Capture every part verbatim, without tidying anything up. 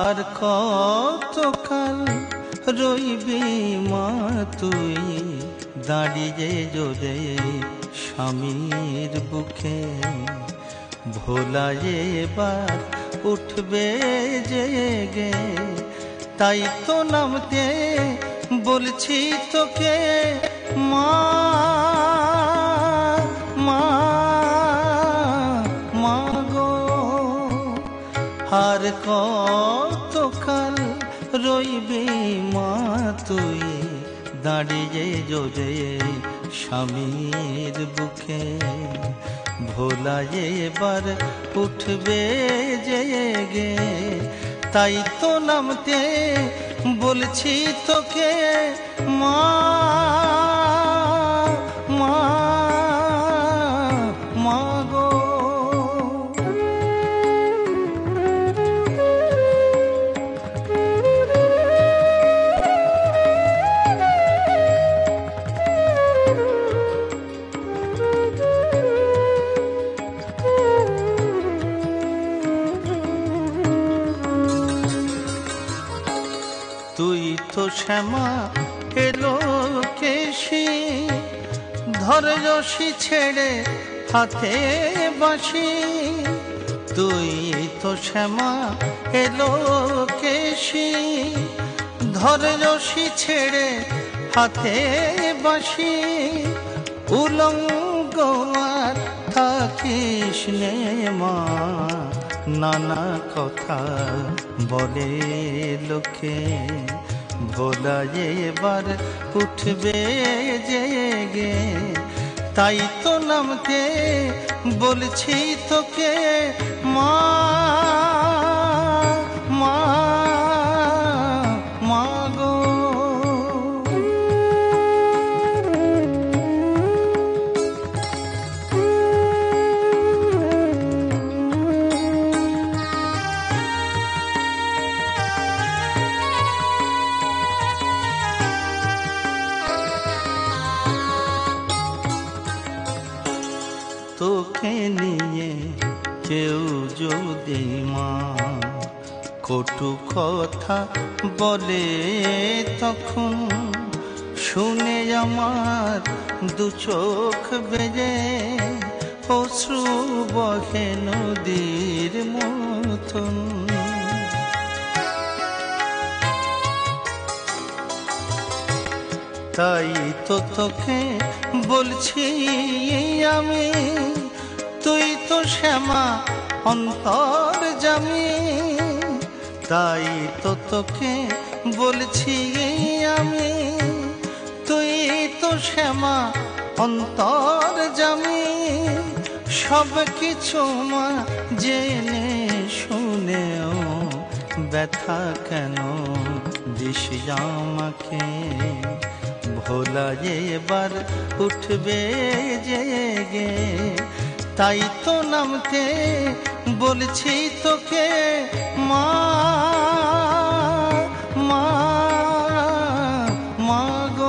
আর কতকাল রইবি মা তুই দাঁড়িয়ে জোরে স্বামীর বুকে, ভোলা এবার উঠবে জেগে, তাই তো নামতে বলছি তোকে মা মা মা গো। আর কতকাল রইবি মা তুই দাঁড়িয়ে জোরে স্বামীর বুকে, ভোলা এবার উঠবে জেগে, তাই তো নামতে বলছি তোকে মা মা মা গো। তুই তো শ্যামা এলো কেশি, ধরে রশি ছেড়ে হাতে বাঁশি। তুই তো শ্যামা এলো কেশি, ধরে রশি ছেড়ে হাতে বাঁশি। উলঙ্গ আর থাকিস নে মা, নানা কথা বলে লোকে, ভোলা এবার উঠবে জেগে, তাই তো নামতে বলছি তোকে মা মা মা গো। তোকে নিয়ে কেউ যদি মা কটু কথা বলে, তখন শুনে আমার দু চোখ বেজে অশ্রু বহে নদীর মতন। তাই তো তোকে বলছি আমি, তুই তো শ্যামা অন্তর্যামী। তাই তো তোকে বলছি আমি, তুই তো শ্যামা অন্তর্যামী। সব কিছু মা জেনে শুনেও ব্যথা কেন দিস আমাকে, ভোলা এবার উঠবে জেগে, তাই তো নামতে বলছি তোকে মা মা মা গো।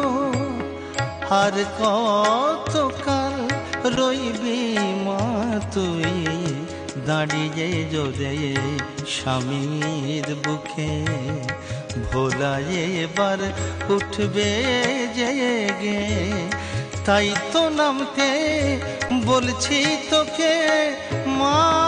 আর কতকাল রইবি মা তুই দাঁড়িয়ে জোরে স্বামীর বুকে, ভোলা এবার উঠবে জেগে, তাই তো নামতে বলছি তোকে মা।